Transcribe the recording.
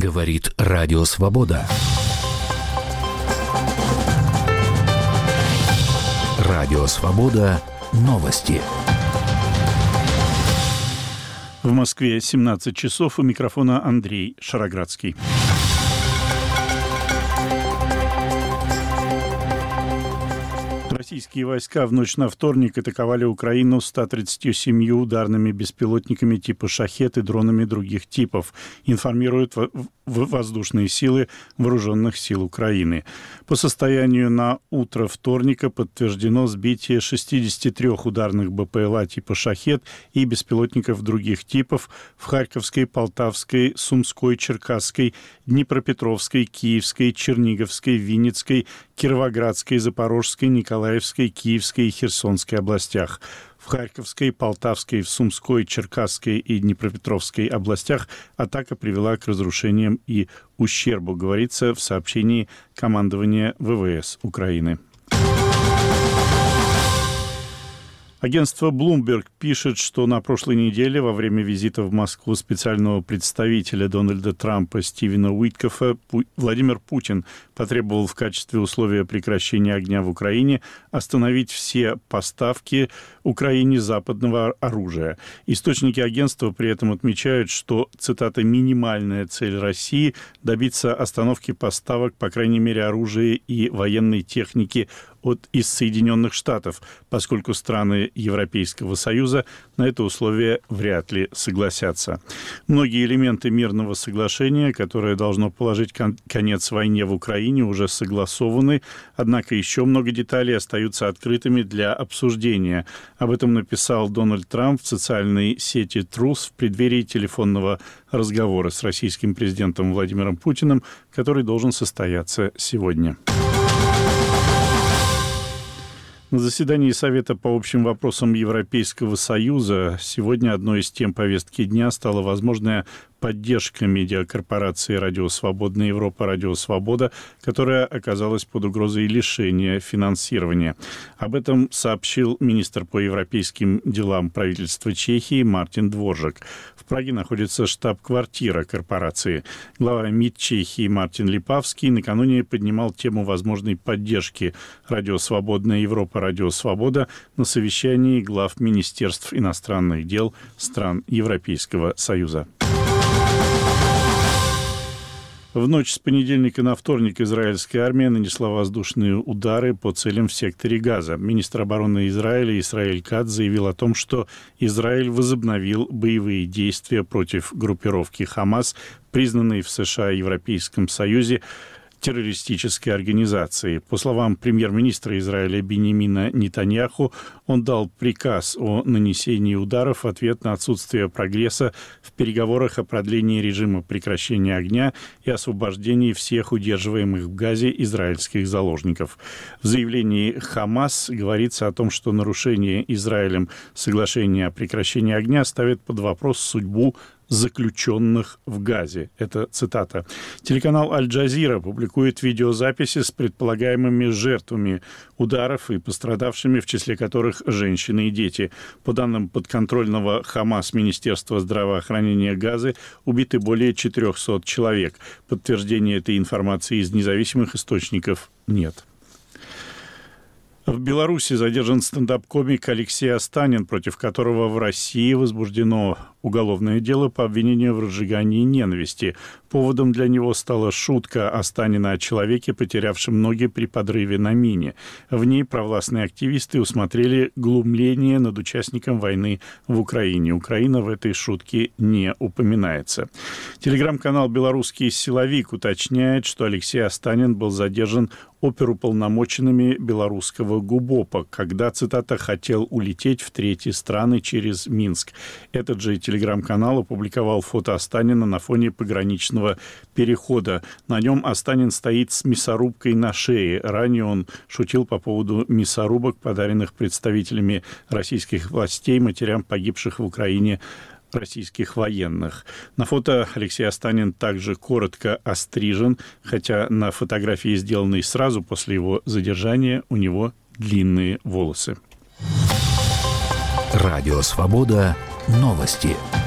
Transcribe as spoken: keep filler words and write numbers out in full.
Говорит Радио Свобода. Радио Свобода. Новости. В Москве семнадцать часов. У микрофона Андрей Шароградский. Российские войска в ночь на вторник атаковали Украину ста тридцатью семью ударными беспилотниками типа «Шахед» и дронами других типов, информируют воздушные силы Вооруженных сил Украины. По состоянию на утро вторника подтверждено сбитие шестидесяти трёх ударных БПЛА типа «Шахед» и беспилотников других типов в Харьковской, Полтавской, Сумской, Черкасской, Днепропетровской, Киевской, Черниговской, Винницкой, Кировоградской, Запорожской, Николаевской, Киевской и Херсонской областях. В Харьковской, Полтавской, в Сумской, Черкасской и Днепропетровской областях атака привела к разрушениям и ущербу, говорится в сообщении командования ВВС Украины. Агентство Bloomberg пишет, что на прошлой неделе во время визита в Москву специального представителя Дональда Трампа Стивена Уиткофа Владимир Путин потребовал в качестве условия прекращения огня в Украине остановить все поставки Украине западного оружия. Источники агентства при этом отмечают, что, цитата, «минимальная цель России – добиться остановки поставок, по крайней мере, оружия и военной техники от из Соединенных Штатов, поскольку страны Европейского Союза на это условие вряд ли согласятся». Многие элементы мирного соглашения, которое должно положить кон- конец войне в Украине, уже согласованы, однако еще много деталей остаются открытыми для обсуждения. Об этом написал Дональд Трамп в социальной сети Truth в преддверии телефонного разговора с российским президентом Владимиром Путиным, который должен состояться сегодня. На заседании Совета по общим вопросам Европейского Союза сегодня одной из тем повестки дня стала возможная поддержка медиакорпорации «Радио Свободная Европа», «Радио Свобода», которая оказалась под угрозой лишения финансирования. Об этом сообщил министр по европейским делам правительства Чехии Мартин Дворжак. В Праге находится штаб-квартира корпорации. Глава МИД Чехии Мартин Липавский накануне поднимал тему возможной поддержки «Радио Свободная Европа», «Радио Свобода» на совещании глав Министерств иностранных дел стран Европейского Союза. В ночь с понедельника на вторник израильская армия нанесла воздушные удары по целям в секторе Газа. Министр обороны Израиля Исраэль Кац заявил о том, что Израиль возобновил боевые действия против группировки «Хамас», признанной в США и Европейском Союзе террористической организации. По словам премьер-министра Израиля Биньямина Нетаньяху, он дал приказ о нанесении ударов в ответ на отсутствие прогресса в переговорах о продлении режима прекращения огня и освобождении всех удерживаемых в Газе израильских заложников. В заявлении «Хамас» говорится о том, что нарушение Израилем соглашения о прекращении огня ставит под вопрос судьбу заключенных в Газе. Это цитата. Телеканал «Аль-Джазира» публикует видеозаписи с предполагаемыми жертвами ударов и пострадавшими, в числе которых женщины и дети. По данным подконтрольного «Хамас» Министерства здравоохранения Газы, убиты более четырехсот человек. Подтверждения этой информации из независимых источников нет. В Беларуси задержан стендап-комик Алексей Астанин, против которого в России возбуждено уголовное дело по обвинению в разжигании ненависти. Поводом для него стала шутка Астанина о человеке, потерявшем ноги при подрыве на мине. В ней провластные активисты усмотрели глумление над участником войны в Украине. Украина в этой шутке не упоминается. Телеграм-канал «Белорусский силовик» уточняет, что Алексей Астанин был задержан оперуполномоченными белорусского ГУБОПа, когда, цитата, «хотел улететь в третьи страны через Минск». Этот же телеграм-канал опубликовал фото Астанина на фоне пограничного перехода. На нем Астанин стоит с мясорубкой на шее. Ранее он шутил по поводу мясорубок, подаренных представителями российских властей матерям погибших в Украине российских военных. На фото Алексей Астанин также коротко острижен, хотя на фотографии, сделанной сразу после его задержания, у него длинные волосы. Радио Свобода. Новости.